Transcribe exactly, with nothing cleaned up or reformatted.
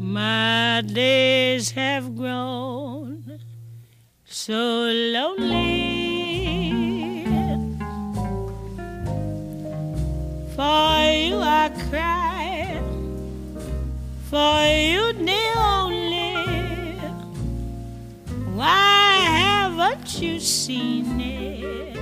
My days have grown so lonely. For you I cry, for you the only. Why haven't you seen it?